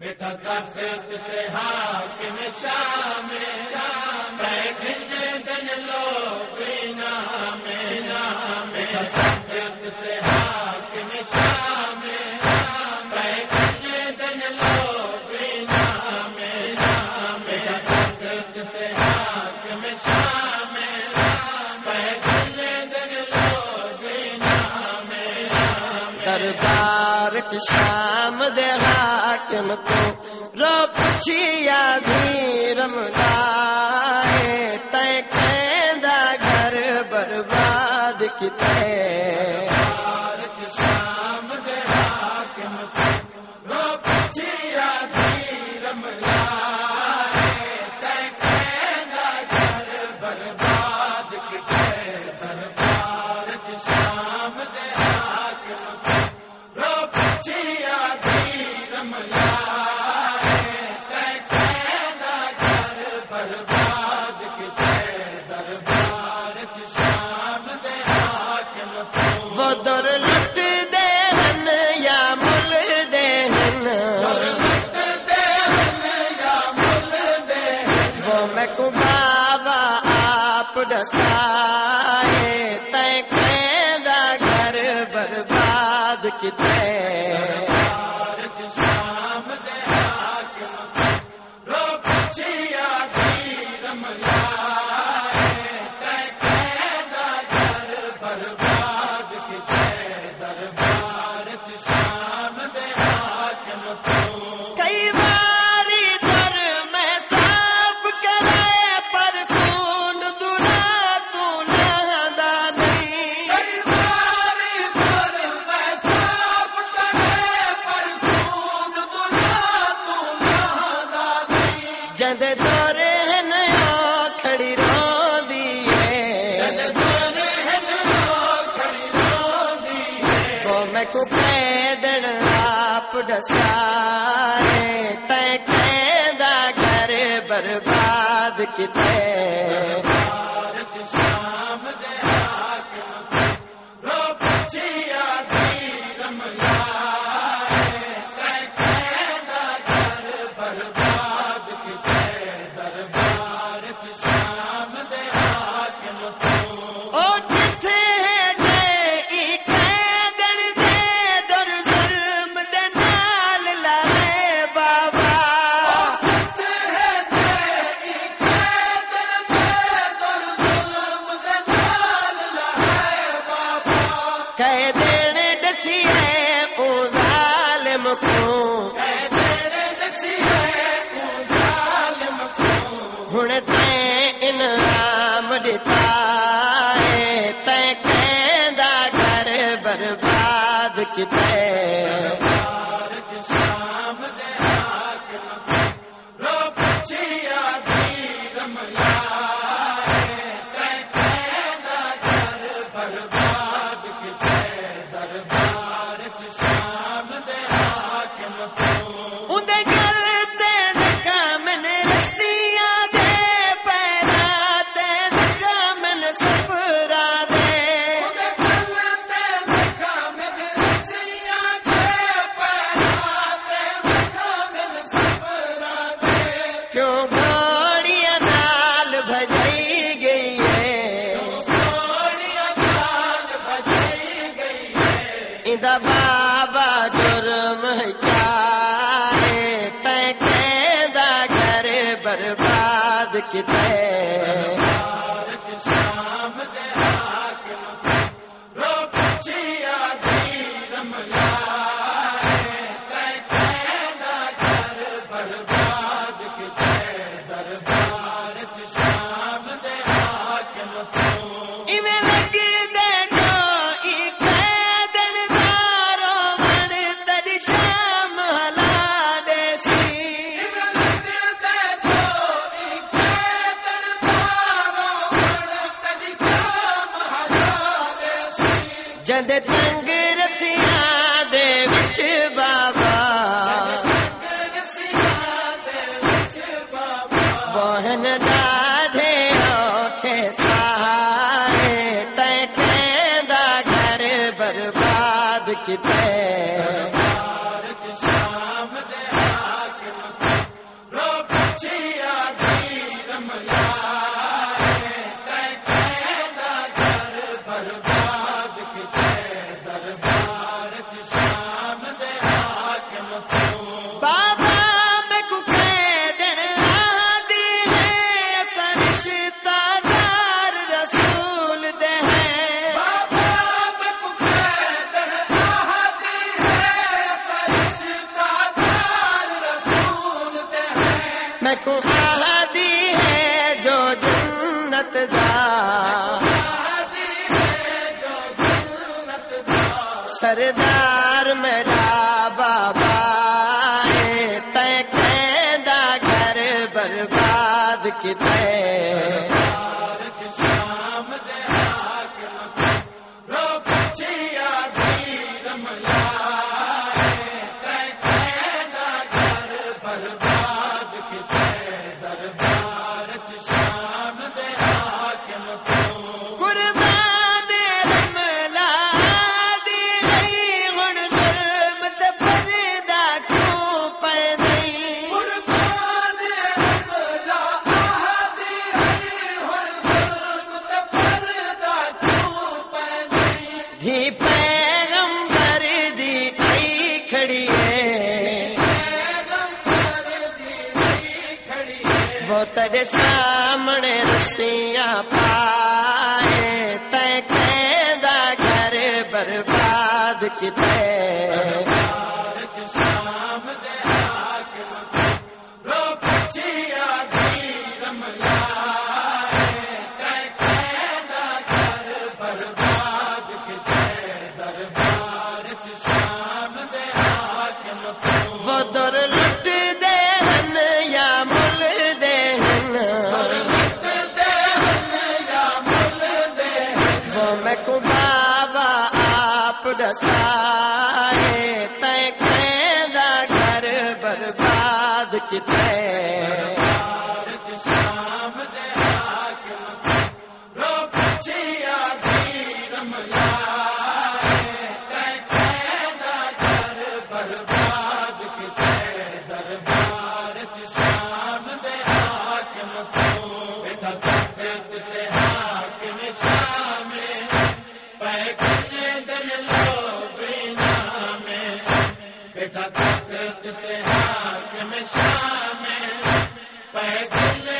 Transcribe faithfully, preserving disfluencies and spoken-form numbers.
بیٹا تخت تے حاکم شام شام بیٹھے دن لوگ نام نام بیٹا تخت تے حاکم شام شام بیٹھے دن لوگ نام نام بیٹا تخت تے حاکم شام شام بیٹھے دن لوگ نام نام دربار چ شام دے حاکم کو رو پچھیا دھیرم لائے تے کہندا گھر برباد کیتے دربار چ شام دے حاکم کو رو پچھیا دھیرم لائے تے کہندا گھر برباد کیتے دربار چ شام دے حاکم کو رو پچھیا دھیرم لائے تے کہندا گھر برباد کیتے دربار چ شام دے حاکم کو وہ در لٹ دے ہن یا مل دے ہن لٹ دے ہن یا مل دے وہ میں کو بابا آپ دسائے تے کہندا گھر برباد کیتے دربار چ شام دے حاکم کو رو پچھیا دھیرم لائے تے کہندا گھر برباد کیتے دربار چ شام دے حاکم کو کئی باری در میں صاف کرے پر خون دلا تو نہدا نہیں کئی باری در میں صاف کرے پر خون دلا تو نہدا نہیں جد دور ہے نیا کھڑی رو دیے جد دور ہے نیا کھڑی رو دیے وہ میں کو پیدن آپ دسائے تے کہندا گھر برباد کیتے دربار چ شام دے حاکم کو رو پچھیا دھیرم لائے تے کہندا گھر برباد کیتے دربار چ شام دے حاکم کو او جتھے گئے قیدن دے در ظلم دے نال لائے بابا جتھے گئے قیدن دے در ظلم دے نال لائے بابا کہہ دین دسیے او ظالم کو کہہ دین دسیے او ظالم کو ہن تے انعام دتا ہے تے کہندا گھر برباد کیتے دربار چ شام دے حاکم کو رو پچھیا دھیرم لائے تے کہندا گھر برباد کیتے دربار چ شام دے حاکم کو اودے گل تے کامن رسیاں دے پیراں تے کامن سفرا دے اودے گل تے کامن رسیاں دے پیراں تے کامن سفرا دے کیوں گھوڑیاں نال بھجائی گئی ہے گھوڑیاں نال بھجائی گئی ہے ایندا بابا جرم کیا ہے تے کہندا گھر برباد کیتے دربار چ شام دے حاکم کو رو پچھیا دھیرم لائے تے کہندا گھر برباد کیتے دربار چ شام دے حاکم کو ایویں لگدے جو ای قیدن دارو من تڑی شام ہلا دے سی ایویں لگدے جو ای قیدن دارو من تڑی شام ہلا دے سی جد تنگ رسیاں دے وچ بابا بہن ڈاڈھے اوکھے سارے تے کہندا گھر برباد کیتے دربار چ شام دے حاکم بابا میں کو کہہ دن آدی ہے سرشتہ دار رسول دے ہیں بابا میں کو کہہ دن آدی ہے سرشتہ دار رسول دے ہیں میں کو آدی ہے جو جنت دا سردار میرا بابا ہے تے کہندا گھر برباد کتے شام دے حاکم رو پچھیا دی رملا تے کہندا گھر برباد کتے دربار چ شام دے حاکم قربان رملا جی پیغمبر دی آئی کھڑی ہے وہ تیرے سامنے رسیاں پائے تے کہندا گھر برباد کتے شام دے حاکم رو پچھیا دی رملا تے کہندا گھر برباد وہ در لٹ دے ہن یا مل دے ہن وہ میں کو بابا آپ دسائے تے کہندا گھر برباد کتے شام دے حاکم رو پچھیا دی رملا بیٹا طاقت تے حاکم شام پہ